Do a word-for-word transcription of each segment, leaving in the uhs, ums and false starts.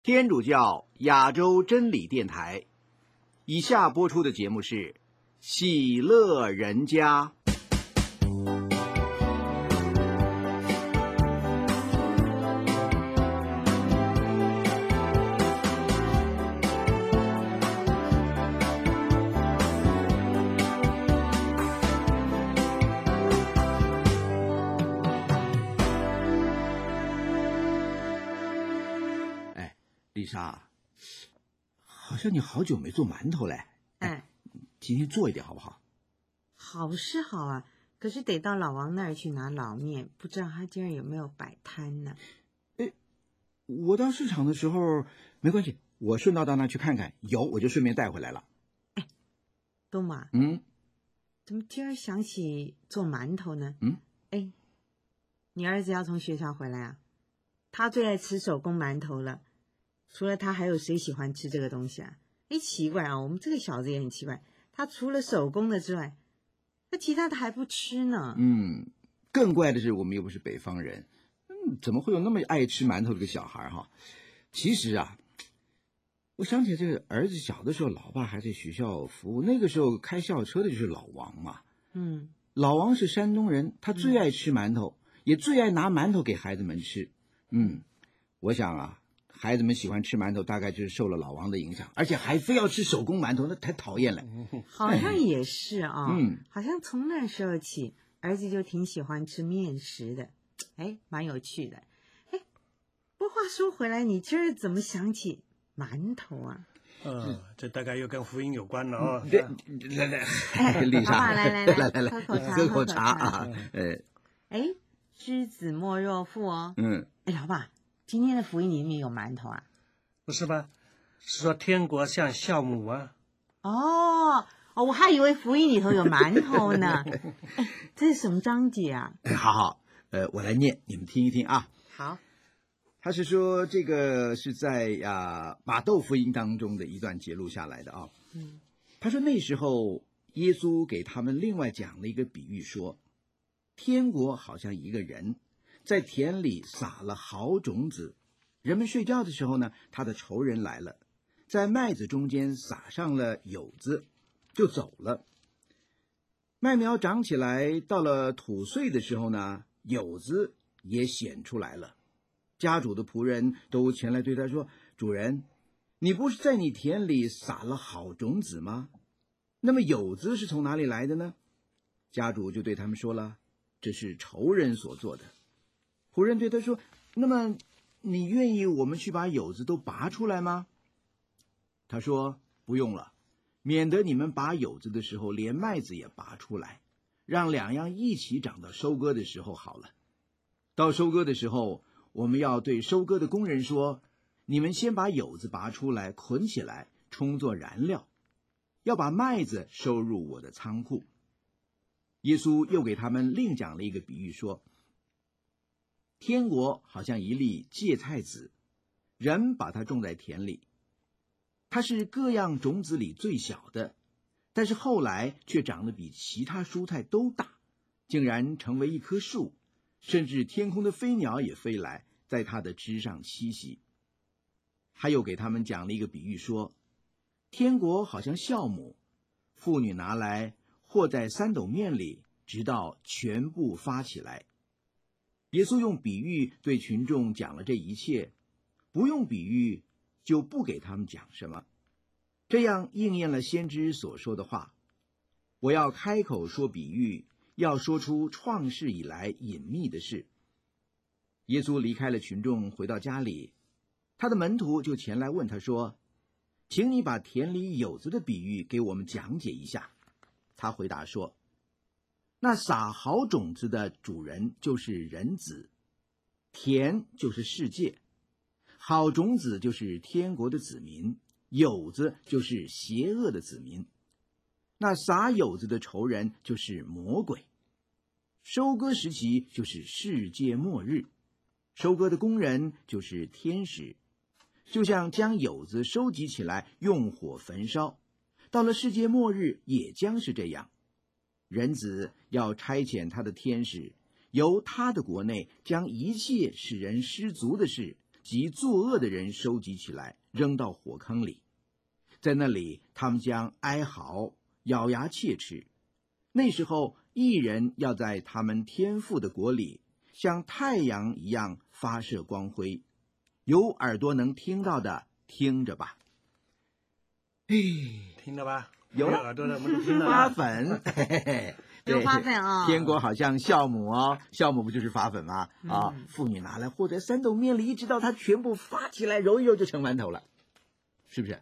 天主教亚洲真理电台，以下播出的节目是《喜乐人家》。丽莎，好像你好久没做馒头嘞。 哎， 今天做一点好不好？ 好是好啊，可是得到老王那儿去拿老面，不知道他今儿有没有摆摊呢？ 哎，我到市场的时候没关系，我顺道到那去看看，有我就顺便带回来了。 哎，东马， 嗯， 怎么今儿想起做馒头呢？ 嗯， 哎，你儿子要从学校回来啊？他最爱吃手工馒头了。除了他，还有谁喜欢吃这个东西啊？哎，奇怪啊，我们这个小子也很奇怪，他除了手工的之外，那其他的还不吃呢。 嗯，更怪的是，我们又不是北方人，嗯，怎么会有那么爱吃馒头的个小孩哈？其实啊，我想起这个儿子小的时候，老爸还在学校服务，那个时候开校车的就是老王嘛。 嗯， 老王是山东人，他最爱吃馒头，嗯、也最爱拿馒头给孩子们吃。嗯，我想啊。孩子们喜欢吃馒头，大概就是受了老王的影响，而且还非要吃手工馒头，那太讨厌了。 好像也是啊、哦， 嗯， 好像从那时候起，儿子就挺喜欢吃面食的，哎，蛮有趣的。哎，不过话说回来，你今儿怎么想起馒头啊？ 嗯，这大概又跟福音有关了哦。 这来来，丽莎， 来来来来来来， 喝口茶， 喝口茶啊。呃， 哎，知子莫若父哦。 嗯， 哎，老爸。今天的福音里面有馒头啊？ 不是吧？是说天国像酵母啊？ 哦哦，我还以为福音里头有馒头呢。哎，这是什么章节啊？ 哎，好好，呃，我来念，你们听一听啊。 好， 他是说这个是在啊马窦福音当中的一段节录下来的啊。 嗯， 他说那时候耶稣给他们另外讲了一个比喻说，天国好像一个人。在田里撒了好种子，人们睡觉的时候呢，他的仇人来了，在麦子中间撒上了莠子，就走了。麦苗长起来，到了土穗的时候呢，莠子也显出来了。家主的仆人都前来对他说：“主人，你不是在你田里撒了好种子吗？那么莠子是从哪里来的呢？”家主就对他们说了：“这是仇人所做的。”仆人对他说：“那么，你愿意我们去把莠子都拔出来吗？”他说：“不用了，免得你们拔莠子的时候连麦子也拔出来，让两样一起长到收割的时候好了。到收割的时候，我们要对收割的工人说：你们先把莠子拔出来，捆起来，充作燃料，要把麦子收入我的仓库。”耶稣又给他们另讲了一个比喻说，天国好像一粒芥菜籽，人把它种在田里，它是各样种子里最小的，但是后来却长得比其他蔬菜都大，竟然成为一棵树，甚至天空的飞鸟也飞来，在它的枝上栖息。他又给他们讲了一个比喻说，天国好像酵母，妇女拿来和在三斗面里，直到全部发起来。耶稣用比喻对群众讲了这一切，不用比喻就不给他们讲什么，这样应验了先知所说的话：我要开口说比喻，要说出创世以来隐秘的事。耶稣离开了群众，回到家里，他的门徒就前来问他说：请你把田里莠子的比喻给我们讲解一下。他回答说：那撒好种子的主人就是人子，田就是世界，好种子就是天国的子民，莠子就是邪恶的子民。那撒莠子的仇人就是魔鬼。收割时期就是世界末日，收割的工人就是天使，就像将莠子收集起来用火焚烧，到了世界末日也将是这样。人子要差遣他的天使，由他的国内将一切使人失足的事及作恶的人收集起来，扔到火坑里。在那里，他们将哀嚎，咬牙切齿。那时候，义人要在他们天父的国里，像太阳一样发射光辉。有耳朵能听到的，听着吧。哎， 听了吧？ 有耳朵的我们都听了。 发粉，嘿嘿嘿。 有发粉啊、哦！ 天国好像酵母哦，酵母不就是发粉吗？ 嗯、 啊，妇女拿来和在三斗面里，一直到它全部发起来，揉一揉就成馒头了，是不是？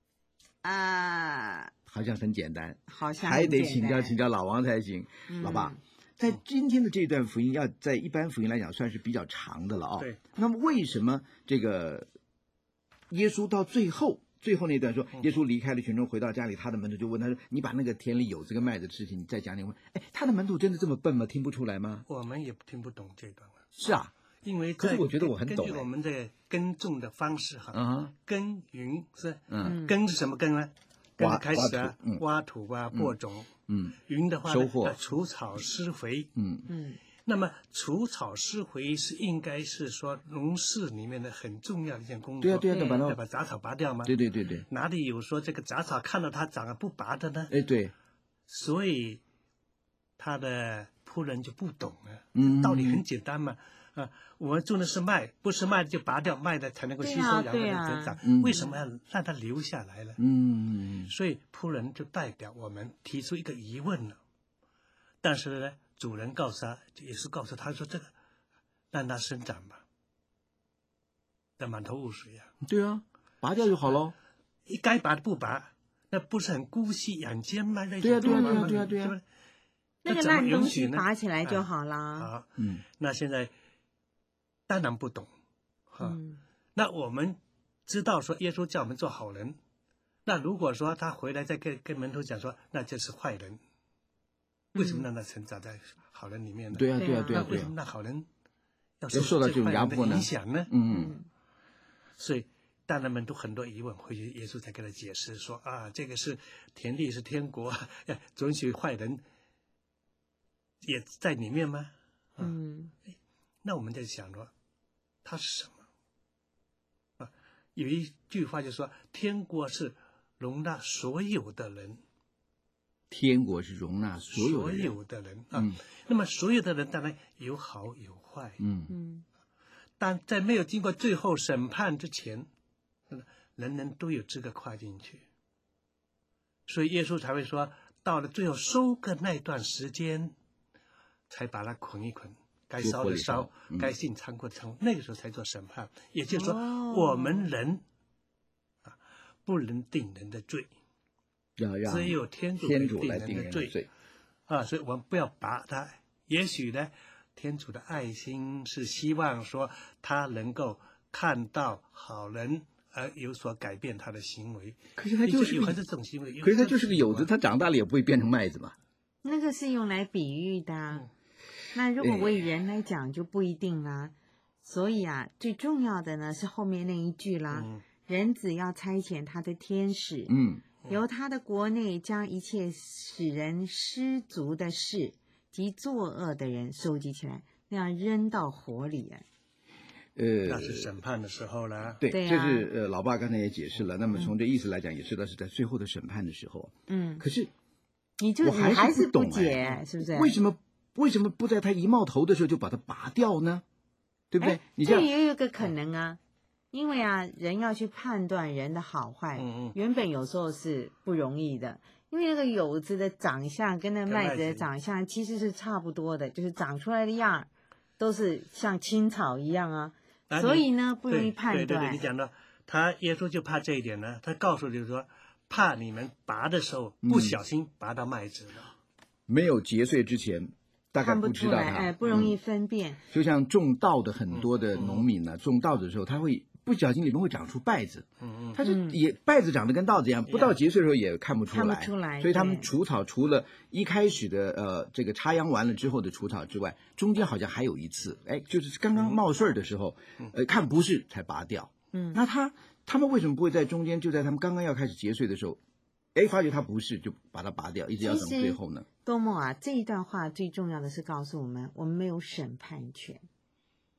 啊， 好像很简单， 好像还得请教请教老王才行。 嗯、 老爸，在今天的这段福音，要在一般福音来讲，算是比较长的了哦。 对。 那么为什么这个耶稣到最后？最后那段说，耶稣离开了群众，回到家里，他的门徒就问他说：“你把那个田里有这个麦子的事情，你再讲讲。”问，哎，他的门徒真的这么笨吗？听不出来吗？ 我们也听不懂这段。 是啊， 因为可是我觉得我很懂。 根据我们的耕种的方式哈， 嗯， 耕耘是， 嗯， 耕是什么耕呢？耕是开始啊， 嗯、 挖土啊，播种， 嗯， 耘的话收获， 除草施肥， 嗯嗯。 那么除草施肥是应该是说农事里面的很重要的一件工作。 对啊对啊， 要把把把杂草拔掉吗？ 对对对对。 哪里有说这个杂草看到它长了不拔的呢？ 哎，对。 所以他的仆人就不懂了。 嗯， 道理很简单嘛。啊，我们种的是麦，不是麦就拔掉，麦的才能够吸收养分的增长。 啊啊、 为什么要让它留下来了？ 嗯， 所以仆人就代表我们提出一个疑问了。但是呢，主人告诉他，也是告诉他说：“这个让它生长吧，那满头雾水啊。” 对啊，拔掉就好喽。 一该拔的不拔，那不是很姑息养奸吗？ 对啊，对啊，对啊，对啊，对啊。 那个烂东西拔起来就好啦。 好、啊， 嗯， 那现在当然不懂，哈、啊嗯。 那我们知道说耶稣叫我们做好人，那如果说他回来再跟跟门徒讲说，那就是坏人。为什么让他成长在好人里面呢？ 对啊，对啊，对啊， 那为什么那好人要受到这种压迫呢？ 影响呢？ 嗯， 所以当然门徒很多疑问，回去耶稣才给他解释说啊，这个是田地是天国，准许坏人也在里面吗？啊、 嗯， 那我们在想说，它是什么？啊，有一句话就说，天国是容纳所有的人。 天国是容纳所有的人， 所有的人啊、 嗯， 那么所有的人当然有好有坏， 嗯嗯， 但在没有经过最后审判之前，人人都有资格跨进去，所以耶稣才会说，到了最后收割那段时间，才把它捆一捆，该烧的烧， 嗯、 该进仓库的仓库，那个时候才做审判。也就是说， 哦、 我们人啊，不能定人的罪。 要让只有天主天主来定人的罪， 罪啊，所以我们不要拔它。也许呢，天主的爱心是希望说他能够看到好人而有所改变他的行为。 可是他就是有这种行为， 可是他就是个有子，他长大了也不会变成麦子嘛。 那个是用来比喻的、 嗯， 那如果为人来讲就不一定啦。所以啊，最重要的呢是后面那一句啦， 嗯、 人子要差遣他的天使， 嗯。 由他的国内将一切使人失足的事及作恶的人收集起来，那样扔到火里啊。 呃， 那是审判的时候了。 对， 对啊、 这是呃，老爸刚才也解释了。那么从这意思来讲，也知道是在最后的审判的时候。 嗯， 可是你就我还是还是不不解， 哎、 是不是？ 为什么为什么不在他一冒头的时候就把它拔掉呢？对不对？你这也有一个可能啊。因为啊，人要去判断人的好坏， 嗯嗯原本有时候是不容易的。因为那个柚子的长相跟那麦子的长相其实是差不多的，就是长出来的样儿都是像青草一样啊， 啊所以呢不容易判断。 对对对，你讲到他耶稣就怕这一点呢，他告诉就是说，怕你们拔的时候不小心拔到麦子了， 嗯、没有结穗之前。大概不知道它， 哎，不容易分辨、嗯。 就像种稻的很多的农民呢、啊，嗯、种稻子的时候，他会不小心里面会长出稗子， 嗯嗯， 他是也稗子长得跟稻子一样，不到结穗的时候也看不出来， 看不出来。 所以他们除草除了一开始的呃这个插秧完了之后的除草之外，中间好像还有一次，哎，就是刚刚冒穗的时候，呃，看不是才拔掉。 嗯， 那他他们为什么不会在中间，就在他们刚刚要开始结穗的时候？哎，发觉它不是，就把它拔掉，一直要等最后呢。 多么啊！这一段话最重要的是告诉我们，我们没有审判权。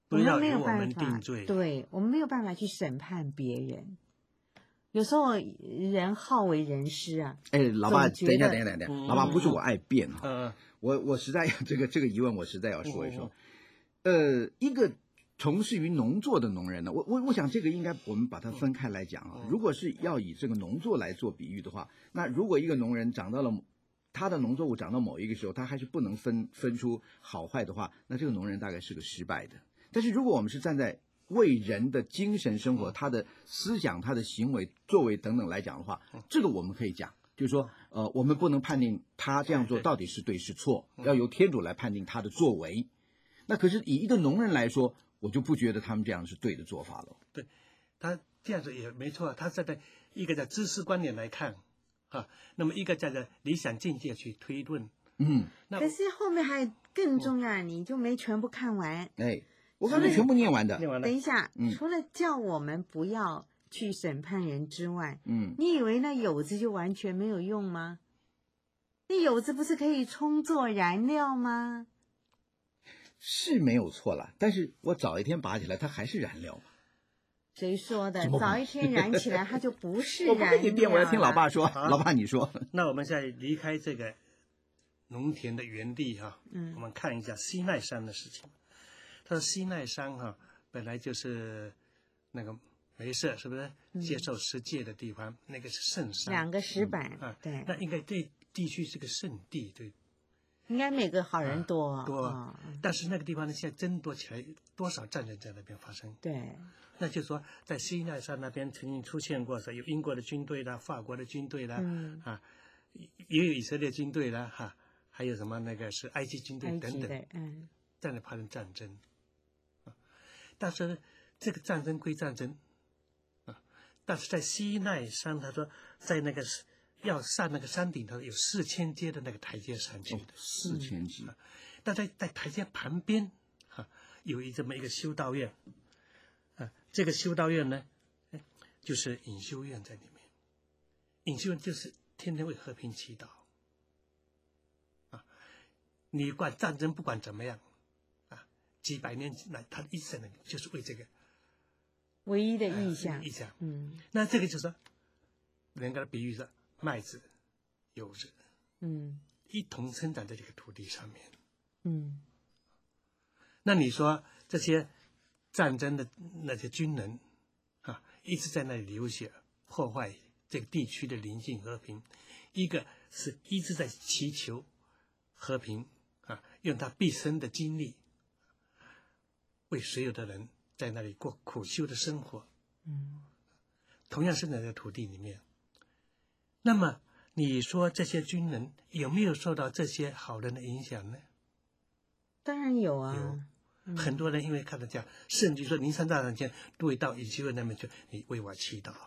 不要我们没有由我们办法定罪。 对，我们没有办法去审判别人。有时候人好为人师啊。 哎，老爸， 总觉等一下， 得等一下，等一下， 嗯老爸，不是我爱辩哈， 嗯我我实在要这个这个疑问，我实在要说一说。 嗯呃，一个从事于农作的农人呢，我我我想这个应该我们把它分开来讲啊。 嗯如果是要以这个农作来做比喻的话，那如果一个农人长到了他的农作物长到某一个时候，他还是不能分分出好坏的话，那这个农人大概是个失败的。但是如果我们是站在为人的精神生活、他的思想、他的行为、作为等等来讲的话，这个我们可以讲，就是说，呃，我们不能判定他这样做到底是对是错，要由天主来判定他的作为。那可是以一个农人来说，我就不觉得他们这样是对的做法了。 对，他这样子也没错，他站在一个在知识观点来看，啊，那么一个站在理想境界去推论。 嗯， 那可是后面还更重要，你就没全部看完。 哎，我刚才全部念完的。 念完了等一下， 嗯除了叫我们不要去审判人之外， 嗯， 你以为那莠子就完全没有用吗？那莠子不是可以充作燃料吗？ 是没有错了，但是我早一天拔起来，它还是燃料嘛。 谁说的怎？么可能早一天燃起来，它就不是我不燃料跟你辩，我要听老爸说。 好老爸你说。 那我们现在离开这个农田的原地哈、 嗯我们看一下西奈山的事情。他说西奈山哈、本来就是那个梅瑟是不是接受十诫的地方？那个是圣山， 两个石板， 啊， 对， 那应该这地区是个圣地，对。 应该每个好人多、 啊多啊但是那个地方呢，现在争夺起来，多少战争在那边发生？ 对， 那就是说，在西奈山那边曾经出现过，有英国的军队啦、法国的军队啦， 嗯啊，也有以色列军队啦，哈、还有什么那个是埃及军队埃等等， 及的，嗯， 在那发生战争。啊，但是呢，这个战争归战争，啊，但是在西奈山，他说在那个要上那个山顶头有四千阶的那个台阶上去的。 四千级。 但在在台阶旁边，哈、有一这么一个修道院，啊，这个修道院呢，哎就是隐修院在里面。隐修院就是天天为和平祈祷，啊，你管战争不管怎么样，啊，几百年来他一直在那里，就是为这个唯一的意向意，向。 嗯那这个就是说，人家的比喻是麦子、柚子嗯一同生长在这个土地上面。 嗯那你说这些战争的那些军人啊，一直在那里流血，破坏这个地区的宁静和平；一个是一直在祈求和平啊，用他毕生的精力为所有的人在那里过苦修的生活。 嗯， 同样生长在土地里面。那么你说这些军人有没有受到这些好人的影响呢？ 当然有啊， 有很多人因为看到这样，甚至说您上大场前都会到隐修院那边去，你为我祈祷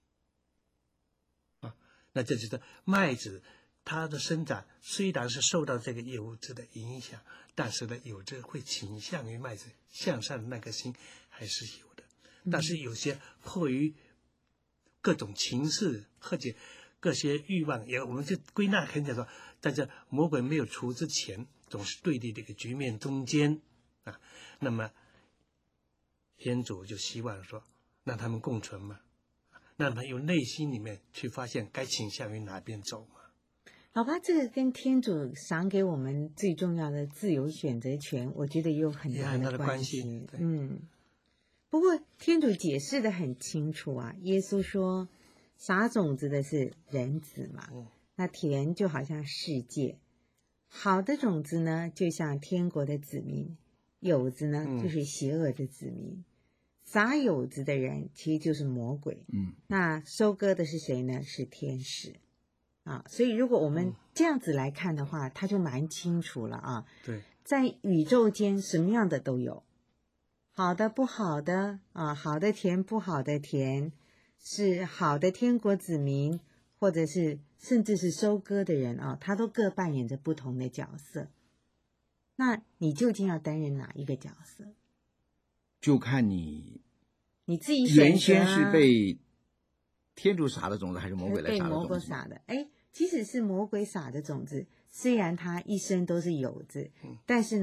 啊。那这就是麦子，它的生长虽然是受到这个有子的影响，但是呢，有着会倾向于麦子向上的那颗心还是有的。但是有些迫于各种情势或者各些欲望，也我们就归纳可以讲说，在这魔鬼没有除之前，总是对立这个局面中间啊。那么天主就希望说，让他们共存嘛，让他们由内心里面去发现该倾向于哪边走嘛。 老爸，这个跟天主赏给我们最重要的自由选择权，我觉得也有很大也很大的关关系对嗯，不过天主解释的很清楚啊，耶稣说，撒种子的是人子嘛， 嗯那田就好像世界，好的种子呢，就像天国的子民；莠子呢， 嗯就是邪恶的子民。撒莠子的人其实就是魔鬼， 嗯， 那收割的是谁呢？是天使啊。所以如果我们这样子来看的话，它就蛮清楚了啊。 对， 在宇宙间，什么样的都有，好的、不好的啊，好的田、不好的田，是好的天国子民，或者是甚至是收割的人啊，他都各扮演着不同的角色。那你究竟要担任哪一个角色？ 就看你你自己选择啊原先是被天主撒的种子，还是魔鬼来撒的被魔鬼种子？ 撒的。哎，即使是魔鬼撒的种子，虽然他一生都是有子，但是呢，他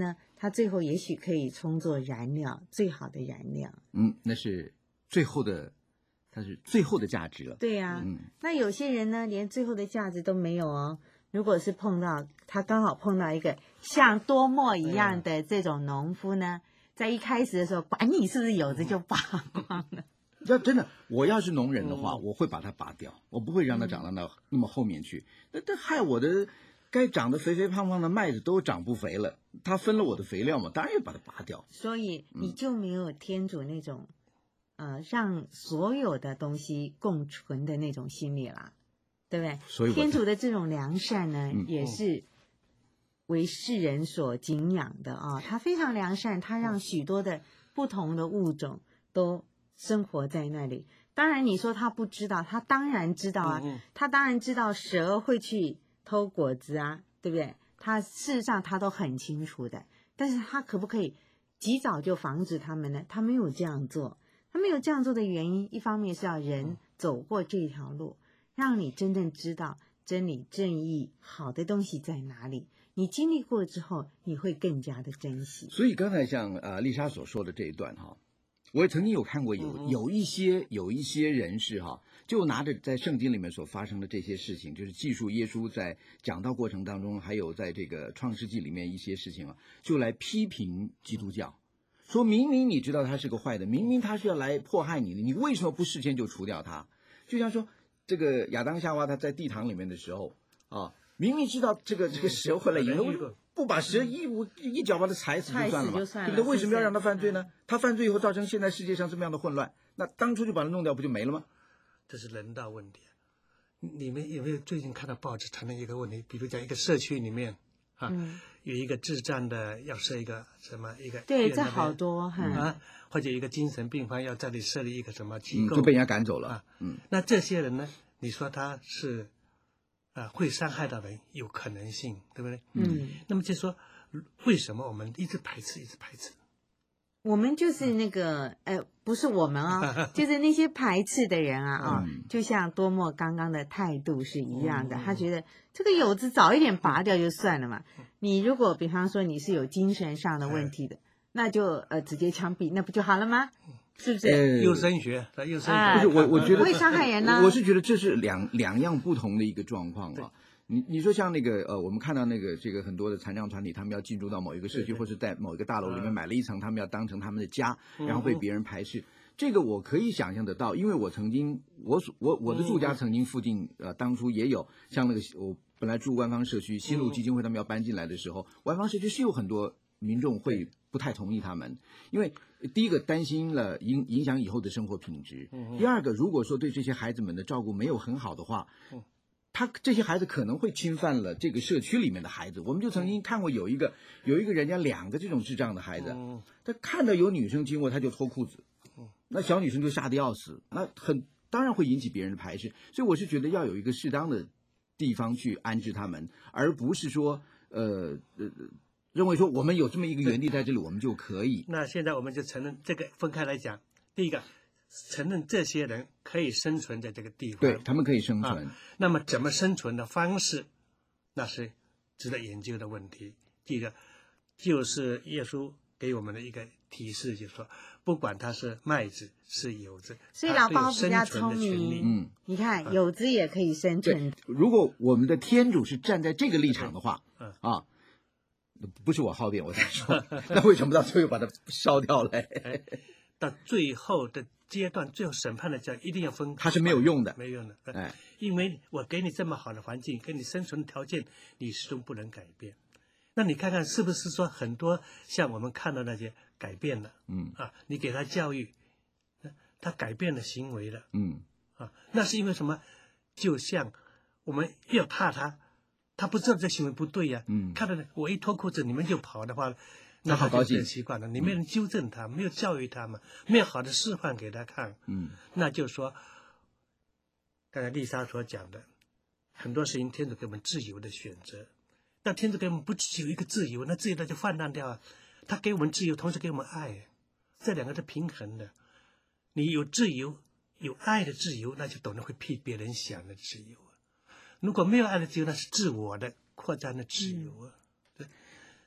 它最后也许可以充作燃料，最好的燃料。 嗯，那是最后的，它是最后的价值了。 对呀、啊， 嗯， 那有些人呢，连最后的价值都没有哦。如果是碰到他刚好碰到一个像多默一样的这种农夫呢，在一开始的时候，管你是不是有子就拔光了。 要真的，我要是农人的话， 嗯、 我会把它拔掉，我不会让它长到那、嗯、那么后面去。那这害我的该长得肥肥胖胖的麦子都长不肥了，它分了我的肥料嘛，当然要把它拔掉。 所以你就没有天主那种，嗯、呃，让所有的东西共存的那种心理啦。对不对？ 所以天主的这种良善呢， 嗯、 也是为世人所敬仰的啊。他非常良善，他让许多的不同的物种都生活在那里。当然，你说他不知道，他当然知道啊。 嗯、 他当然知道蛇会去偷果子啊，对不对？他事实上他都很清楚的。但是他可不可以及早就防止他们呢？他没有这样做。他没有这样做的原因，一方面是要人走过这条路。让你真正知道真理、正义、好的东西在哪里。你经历过之后，你会更加的珍惜。 所以刚才像呃丽莎所说的这一段哈，我也曾经有看过有有一些有一些人士哈，就拿着在圣经里面所发生的这些事情，就是记述耶稣在讲道过程当中，还有在这个创世纪里面一些事情啊，就来批评基督教，说明明你知道他是个坏的，明明他是要来迫害你的，你为什么不事先就除掉他？就像说。这个亚当夏娃他在地堂里面的时候啊，明明知道这个这个蛇会来引诱，不把蛇一一一脚把它踩死就算了嘛，对不对？为什么要让他犯罪呢？他犯罪以后造成现在世界上这么样的混乱，那当初就把它弄掉不就没了吗？ 这是人道问题。你们有没有最近看到报纸谈论一个问题？比如讲一个社区里面啊，嗯、有一个智障的要设一个什么一个对，这好多哈、嗯、 啊。或者一个精神病患要这里设立一个什么机构， 嗯、就被人家赶走了啊。 嗯， 那这些人呢？你说他是，啊，会伤害到人，有可能性，对不对？ 嗯。 那么就说，为什么我们一直排斥，一直排斥？ 我们就是那个，呃，不是我们啊，就是那些排斥的人啊啊， 嗯、 就像多默刚刚的态度是一样的，嗯、他觉得这个疣子早一点拔掉就算了嘛。嗯、你如果比方说你是有精神上的问题的。嗯那就呃直接枪毙，那不就好了吗？是不是？ 呃、 优生学，优生学、 啊、 不是我，我觉得不会伤害人呢、啊。 我是觉得这是两两样不同的一个状况啊。你你说像那个呃，我们看到那个这个很多的残障团体，他们要进入到某一个社区，或是在某一个大楼里面买了一层，他们要当成他们的家， 嗯、 然后被别人排斥。这个我可以想象得到，因为我曾经我我我的住家曾经附近呃当初也有像那个我本来住万方社区，新路基金会他们要搬进来的时候，万方社区是有很多民众会不太同意他们，因为第一个担心了影影响以后的生活品质，第二个如果说对这些孩子们的照顾没有很好的话，他这些孩子可能会侵犯了这个社区里面的孩子。我们就曾经看过有一个有一个人家两个这种智障的孩子，他看到有女生经过他就脱裤子，那小女生就吓得要死，那很当然会引起别人的排斥。所以我是觉得要有一个适当的地方去安置他们，而不是说呃呃认为说我们有这么一个园地在这里我们就可以。 那现在我们就承认这个分开来讲，第一个承认这些人可以生存在这个地方， 对，他们可以生存、 啊、那么怎么生存的方式那是值得研究的问题。第一个就是耶稣给我们的一个提示，就是说不管他是麦子是疣子， 所以老包比较聪明， 嗯， 你看疣子也可以生存、 啊、如果我们的天主是站在这个立场的话，嗯啊，不是我好辩我在说那为什么到最后把它烧掉了、 哎、到最后的阶段，最后审判的叫一定要分开， 它是没有用的， 没有用的， 哎， 因为我给你这么好的环境，给你生存条件，你始终不能改变。那你看看是不是说很多像我们看到那些改变了， 嗯啊，你给他教育，他改变了行为了， 嗯啊，那是因为什么？就像我们越怕他，他不知道这行为不对呀、啊， 嗯， 看到我一脱裤子你们就跑的话，那他好高兴， 习惯了，你没人纠正他，没有教育他嘛，没有好的示范给他看， 嗯， 那就说，刚才丽莎所讲的，很多事情天主给我们自由的选择。那天主给我们不只有一个自由，那自由那就泛滥掉啊。他给我们自由，同时给我们爱，这两个是平衡的。你有自由，有爱的自由，那就懂得会替别人想的自由啊。如果没有爱的自由，那是自我的扩张的自由啊。对。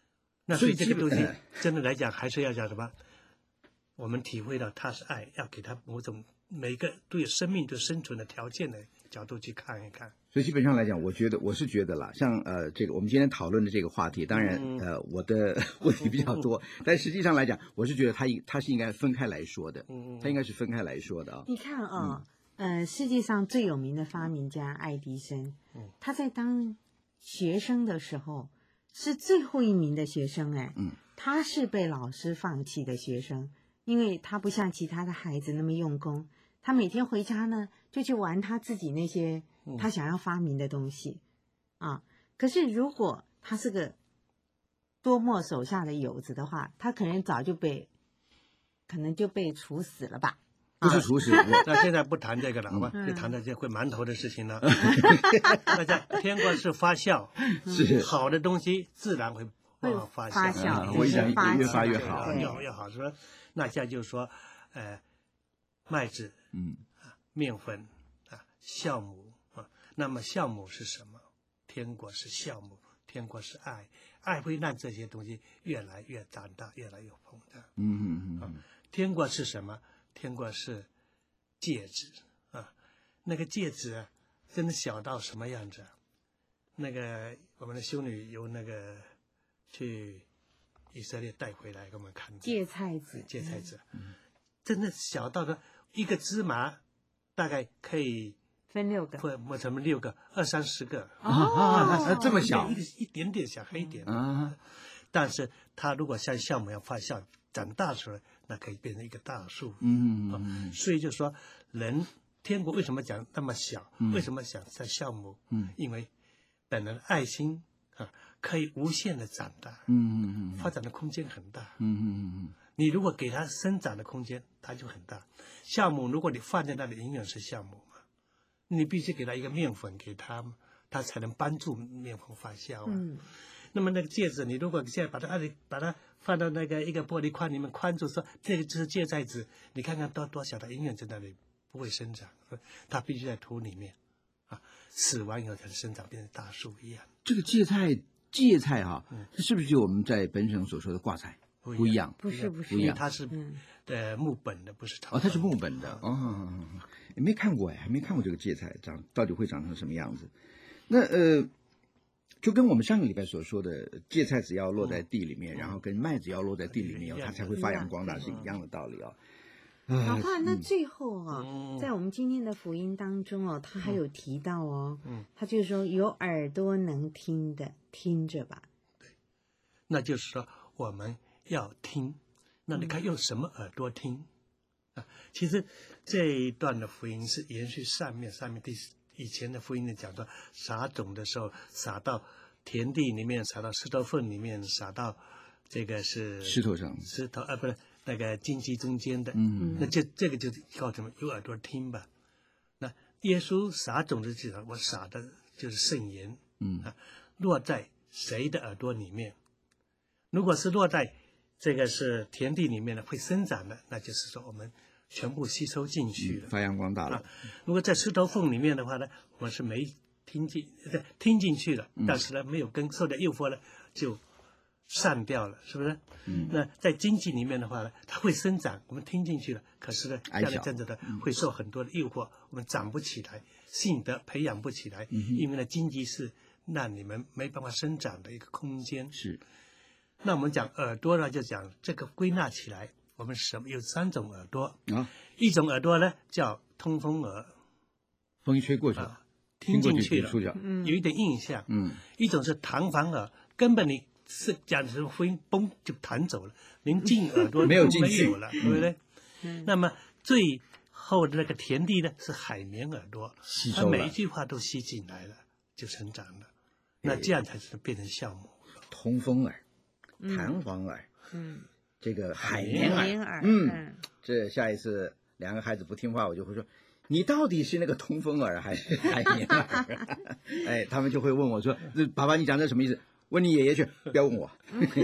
那所以这个东西真的来讲，还是要讲什么？我们体会到它是爱，要给它某种每个都有生命、都生存的条件的角度去看一看。 所以基本上来讲，我觉得我是觉得啦，像呃这个我们今天讨论的这个话题，当然嗯呃我的问题比较多，但实际上来讲，我是觉得它它是应该分开来说的， 嗯它应该是分开来说的啊。 你看啊、哦嗯，呃，世界上最有名的发明家爱迪生， 嗯他在当学生的时候是最后一名的学生，哎， 嗯， 他是被老师放弃的学生，因为他不像其他的孩子那么用功，他每天回家呢就去玩他自己那些他想要发明的东西，嗯、啊。可是如果他是个多么手下的友子的话，他可能早就被，可能就被处死了吧。 不是厨师，我那现在不谈这个了，好吧？就谈到这会馒头的事情了。那叫天国是发酵， 是好的东西自然会会发发酵， 酵我想发越发越起来好对越越好。说那现在就是说，呃，麦子、 嗯面粉啊、酵母啊。那么酵母是什么？天国是酵母，天国是爱，爱会让这些东西越来越长大，越来越膨胀。 嗯嗯嗯， 天国是什么？天国是戒指啊，那个戒指啊，真的小到什么样子啊？那个我们的修女由那个去以色列带回来给我们看的芥菜籽， 芥菜籽，真的小到的一个芝麻，大概可以分六个。 分磨成六个、二三十个啊啊啊这么小一个一点点小黑点啊， 但是它如果像酵母一样发酵长大出来，那可以变成一个大树。 嗯啊嗯所以就说人天国为什么讲那么小？为什么想在酵母？ 嗯因为本人的爱心啊，可以无限的长大， 嗯嗯发展的空间很大。 嗯嗯嗯你如果给它生长的空间，它就很大。酵母如果你放在那里，永远是酵母嘛，你必须给它一个面粉给它，它才能帮助面粉发酵啊。 嗯， 那么那个戒指，你如果现在把它把它放到那个一个玻璃框里面框住，说这个就是芥菜籽，你看看多多小，它永远在那里不会生长，它必须在土里面啊，死完以后才能生长，变成大树一样。 这个芥菜芥菜哈，这是不是就我们在本省所说的挂菜不一样？ 不是不是， 因为它是嗯呃木本的，不是陶哦，它是木本的哦，没看过哎，还没看过这个芥菜长到底会长成什么样子。那呃。就跟我们上个礼拜所说的芥菜籽要落在地里面，然后跟麦子要落在地里面，它才会发扬光大，是一样的道理哦。 老爸，那最后啊、 嗯在我们今天的福音当中哦，他还有提到哦， 嗯他就说有耳朵能听的听着吧。 那就是说我们要听。那你看用什么耳朵听？啊，其实这一段的福音是延续上面上面第以前的福音里讲到撒种的时候，撒到田地里面，撒到石头缝里面，撒到这个是石头上， 石头啊，不是那个荆棘中间的。 嗯那这这个就告诉我们有耳朵听吧。那耶稣撒种的时候，我撒的就是圣言。 嗯啊，落在谁的耳朵里面？如果是落在这个是田地里面的，会生长的，那就是说我们全部吸收进去了， 发扬光大了。 啊。如果在石头缝里面的话呢，我们是没听进，听进去了，但是呢没有跟受的诱惑呢就散掉了，是不是？ 嗯。 那在经济里面的话呢，它会生长，我们听进去了，可是呢， 矮小这样的真正的会受很多的诱惑，我们长不起来，性德培养不起来，因为呢，经济是让你们没办法生长的一个空间。 是。 那我们讲耳朵呢，就讲这个归纳起来，我们什么有三种耳朵啊？ 一种耳朵呢叫通风耳， 风一吹过去了， 啊听进去了， 出去， 有一点印象。 嗯， 一种是弹簧耳，根本你是讲什么福音，嘣就弹走了，连进耳朵没有都进去没有了，对不对？那么最后的那个田地呢，是海绵耳朵， 吸收了它每一句话都吸进来了，就成长了。那这样才是变成酵母。 通风耳、弹簧耳， 嗯， 这个海绵耳， 海绵耳， 嗯， 嗯这下一次两个孩子不听话，我就会说，你到底是那个通风耳还是海绵耳？哎，他们就会问我说，爸爸你讲这什么意思？问你爷爷去，不要问我。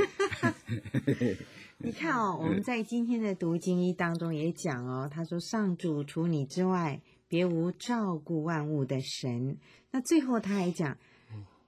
你看哦，我们在今天的读经一当中也讲哦，他说上主除你之外，别无照顾万物的神。那最后他还讲，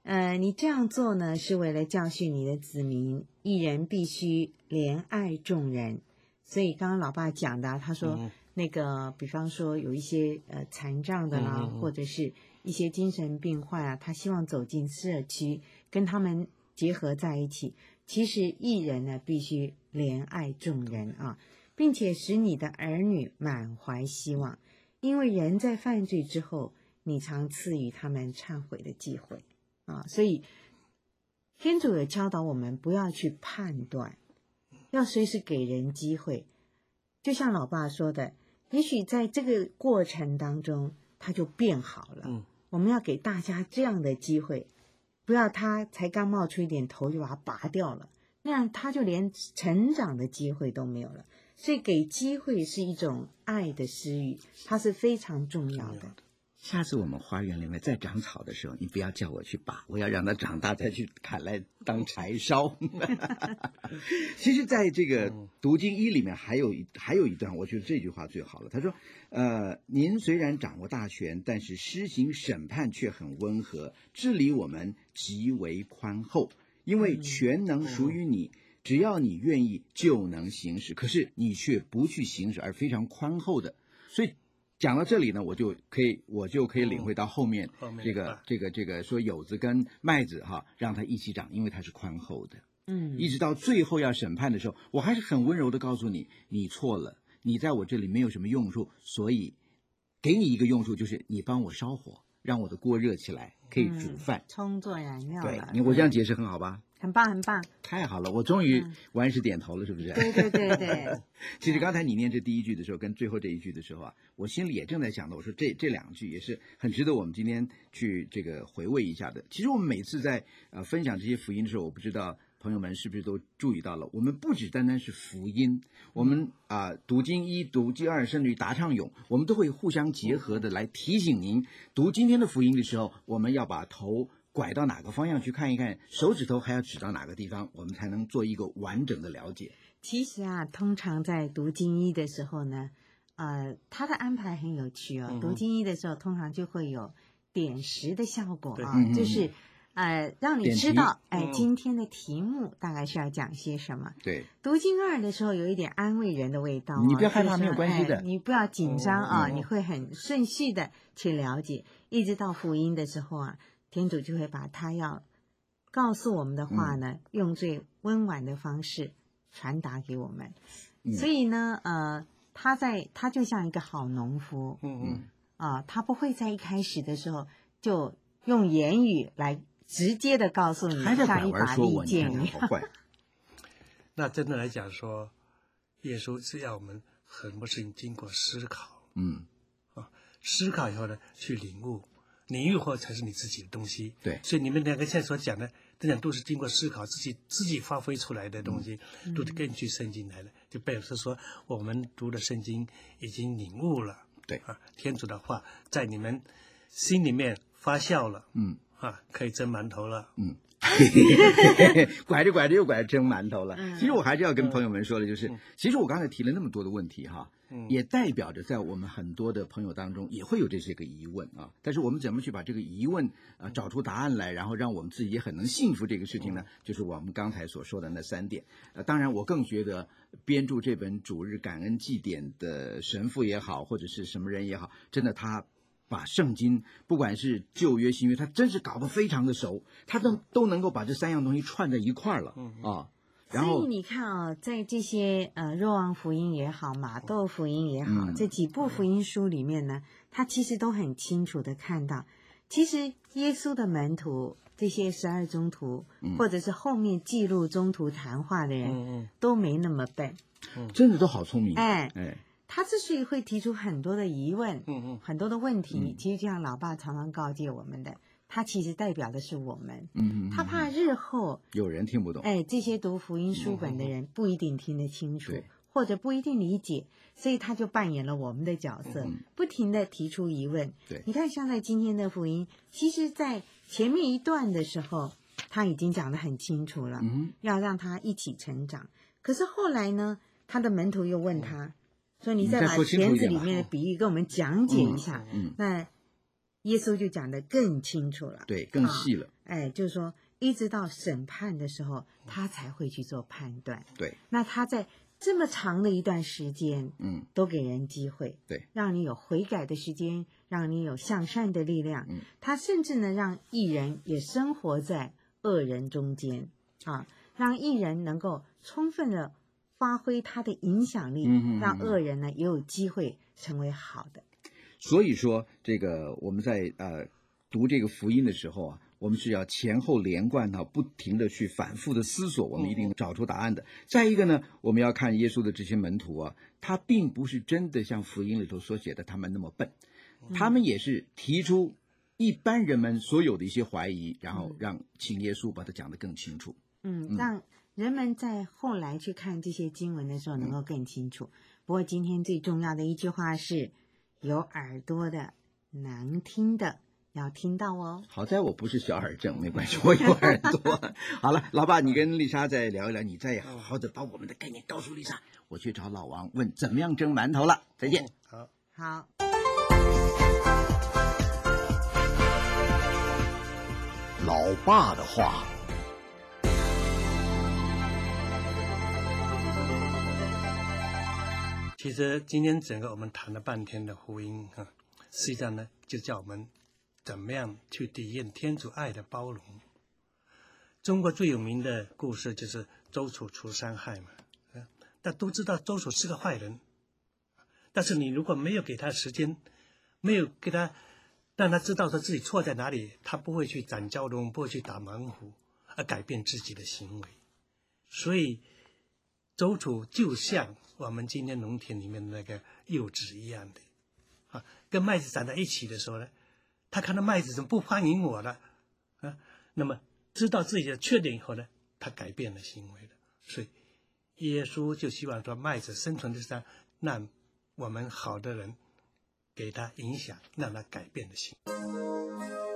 呃，你这样做呢，是为了教训你的子民，一人必须怜爱众人。所以刚刚老爸讲的、啊，他说、嗯、那个，比方说有一些呃残障的啦，嗯嗯嗯或者是一些精神病患啊，他希望走进社区，跟他们结合在一起。其实艺人呢，必须怜爱众人啊，并且使你的儿女满怀希望，因为人在犯罪之后，你常赐予他们忏悔的机会啊。所以天主有教导我们不要去判断，要随时给人机会。就像老爸说的，也许在这个过程当中他就变好了、嗯、我们要给大家这样的机会，不要他才刚冒出一点头就把它拔掉了，那样他就连成长的机会都没有了。所以给机会是一种爱的施予，它是非常重要的。 下次我们花园里面再长草的时候，你不要叫我去拔，我要让它长大再去砍来当柴烧。其实在这个读经一里面还有一还有一段，我觉得这句话最好了。他说呃，您虽然掌握大权，但是施行审判却很温和，治理我们极为宽厚，因为全能属于你，只要你愿意就能行使，可是你却不去行使，而非常宽厚的。所以讲到这里呢，我就可以我就可以领会到后面这个、嗯、这个这个说柚子跟麦子哈，让它一起长，因为它是宽厚的。嗯，一直到最后要审判的时候，我还是很温柔的告诉你，你错了，你在我这里没有什么用处，所以给你一个用处，就是你帮我烧火，让我的锅热起来，可以煮饭， 充作燃料了。 对，我这样解释很好吧？ 很棒很棒， 太好了，我终于完事点头了，是不是？ 对对对对。 其实刚才你念这第一句的时候，跟最后这一句的时候啊，我心里也正在想的，我说这这两句也是很值得我们今天去这个回味一下的。其实我们每次在呃分享这些福音的时候，我不知道朋友们是不是都注意到了，我们不只单单是福音，我们啊、呃、读经一、读经二，甚至于答唱咏，我们都会互相结合的来提醒您，读今天的福音的时候，我们要把头拐到哪个方向去看一看，手指头还要指到哪个地方，我们才能做一个完整的了解。 其实啊，通常在读经一的时候呢，呃，他的安排很有趣哦。嗯、读经一的时候，通常就会有点识的效果啊，嗯、就是呃，让你知道，哎，今天的题目大概是要讲些什么。 对， 读经二的时候有一点安慰人的味道、哦， 你不要害怕，没有关系的、 哎，你不要紧张啊、哦嗯，你会很顺序的去了解，一直到福音的时候啊。天主就会把他要告诉我们的话呢、嗯、用最温婉的方式传达给我们、嗯、所以呢呃，他在他就像一个好农夫，嗯嗯啊、呃，他不会在一开始的时候就用言语来直接的告诉你，像一把利剑一样。 那真的来讲说，耶稣是要我们很多事情经过思考，嗯啊，思考以后呢去领悟。领悟后才是你自己的东西， 对， 所以你们两个现在所讲的，这样都是经过思考，自己自己发挥出来的东西，嗯、都是根据圣经来的，就表示说我们读的圣经已经领悟了， 对啊，天主的话在你们心里面发酵了，嗯啊，可以蒸馒头了，嗯。 拐着拐着又拐着蒸馒头了。其实我还是要跟朋友们说的，就是、嗯、其实我刚才提了那么多的问题哈、嗯，也代表着在我们很多的朋友当中也会有这些个疑问啊。但是我们怎么去把这个疑问啊找出答案来，然后让我们自己也很能信服这个事情呢？就是我们刚才所说的那三点。呃，当然我更觉得编著这本主日感恩祭典的神父也好，或者是什么人也好，真的他。把圣经不管是旧约新约，他真是搞得非常的熟，他都都能够把这三样东西串在一块了啊。然后所以你看啊、哦，在这些呃若望福音也好，马窦福音也好、嗯，这几部福音书里面呢，他其实都很清楚的看到，其实耶稣的门徒这些十二宗徒、嗯，或者是后面记录宗徒谈话的人，嗯、都没那么笨， 嗯、真的都好聪明， 哎哎。他之所以会提出很多的疑问，嗯嗯，很多的问题、嗯，其实就像老爸常常告诫我们的，他其实代表的是我们，嗯嗯，他怕日后有人听不懂， 哎，这些读福音书本的人不一定听得清楚，嗯、或者不一定理解，所以他就扮演了我们的角色，嗯、不停地提出疑问。 对， 你看，像在今天的福音，其实在前面一段的时候，他已经讲得很清楚了，嗯，要让他一起成长。可是后来呢，他的门徒又问他。嗯所以你再把田子里面的比喻跟我们讲解一下。嗯，那耶稣就讲得更清楚了， 对，更细了。 啊、哎，就是说，一直到审判的时候，他才会去做判断。 对， 那他在这么长的一段时间， 嗯， 都给人机会， 对， 让你有悔改的时间，让你有向善的力量。 嗯， 他甚至呢，让义人也生活在恶人中间啊，让义人能够充分的发挥他的影响力， 嗯嗯嗯让恶人呢也有机会成为好的。 所以说，这个我们在呃读这个福音的时候啊，我们是要前后连贯哈，不停的去反复的思索，我们一定找出答案的。再一个呢，我们要看耶稣的这些门徒啊，他并不是真的像福音里头所写的他们那么笨，他们也是提出一般人们所有的一些怀疑，然后让请耶稣把它讲得更清楚。 嗯， 嗯让人们在后来去看这些经文的时候能够更清楚。不过今天最重要的一句话是，有耳朵的能听的要听到哦。 好在我不是小耳症，没关系，我有耳朵。好了，老爸，你跟丽莎再聊一聊，你再好好的把我们的概念告诉丽莎。我去找老王问怎么样蒸馒头了。再见。 好。 好。 老爸的话。 其实今天整个我们谈了半天的福音啊，实际上呢，就叫我们怎么样去体验天主爱的包容。中国最有名的故事就是周楚除三害嘛，啊，大家都知道周楚是个坏人，但是你如果没有给他时间，没有给他让他知道说自己错在哪里，他不会去斩蛟龙，不会去打猛虎，而改变自己的行为。所以周楚就像我们今天农田里面的那个柚子一样的，啊，跟麦子长在一起的时候呢，他看到麦子怎么不欢迎我了，啊，那么知道自己的缺点以后呢，他改变了行为了。所以耶稣就希望说，麦子生存的上，让我们好的人给他影响，让他改变的行为。